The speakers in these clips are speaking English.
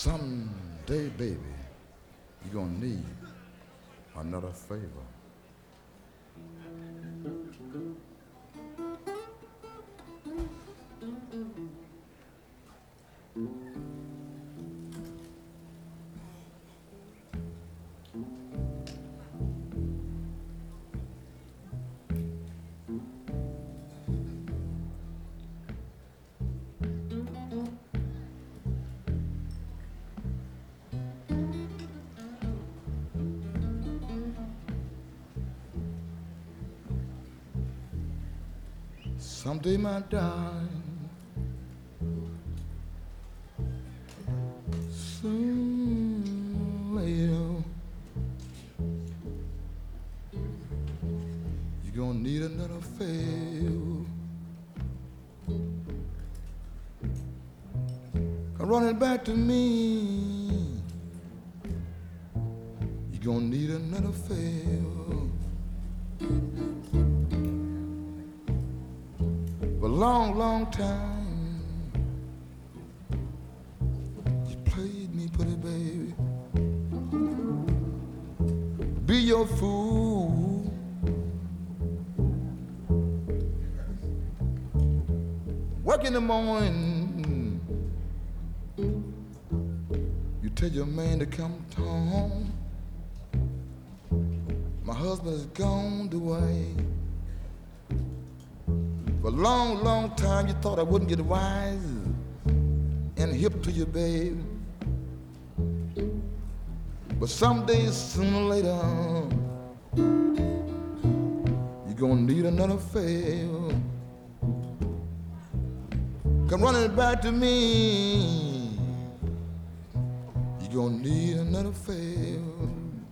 Someday, baby, you're gonna need another favor. Someday, my darling, soon later, you're gonna need another favor. Come running back to me, you're gonna need another favor. For a long, long time, you played me pretty, baby. Be your fool. Work in the morning, you tell your man to come home. My husband's gone away. For a long, long time you thought I wouldn't get wise and hip to you, babe. But someday, sooner or later, you're gonna need another favor. Come running back to me, you're gonna need another favor.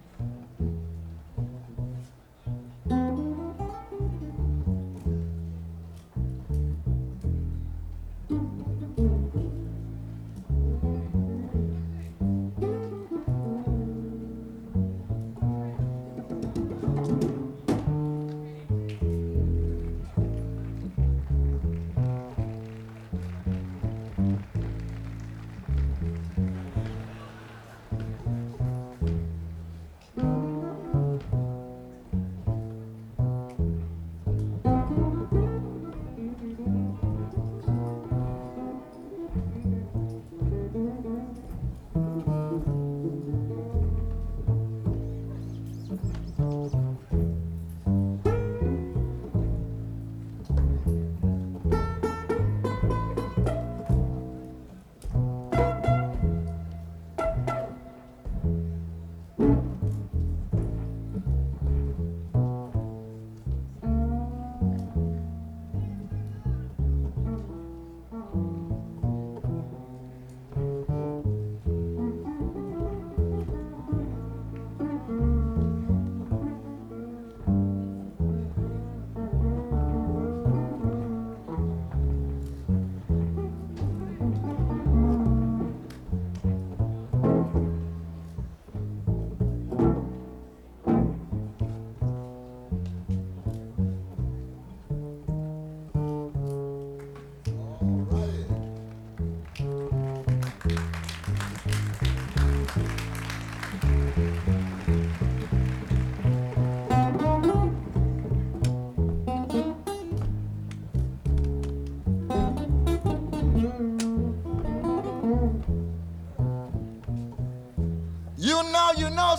You know,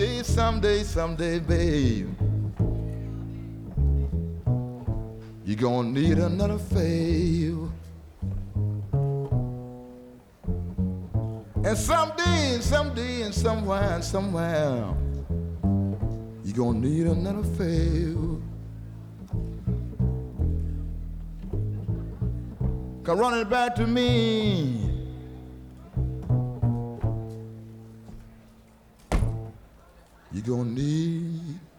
someday, babe, you're gonna need another favor. And someday, and somewhere, you're gonna need another favor. Come running back to me, you're gonna need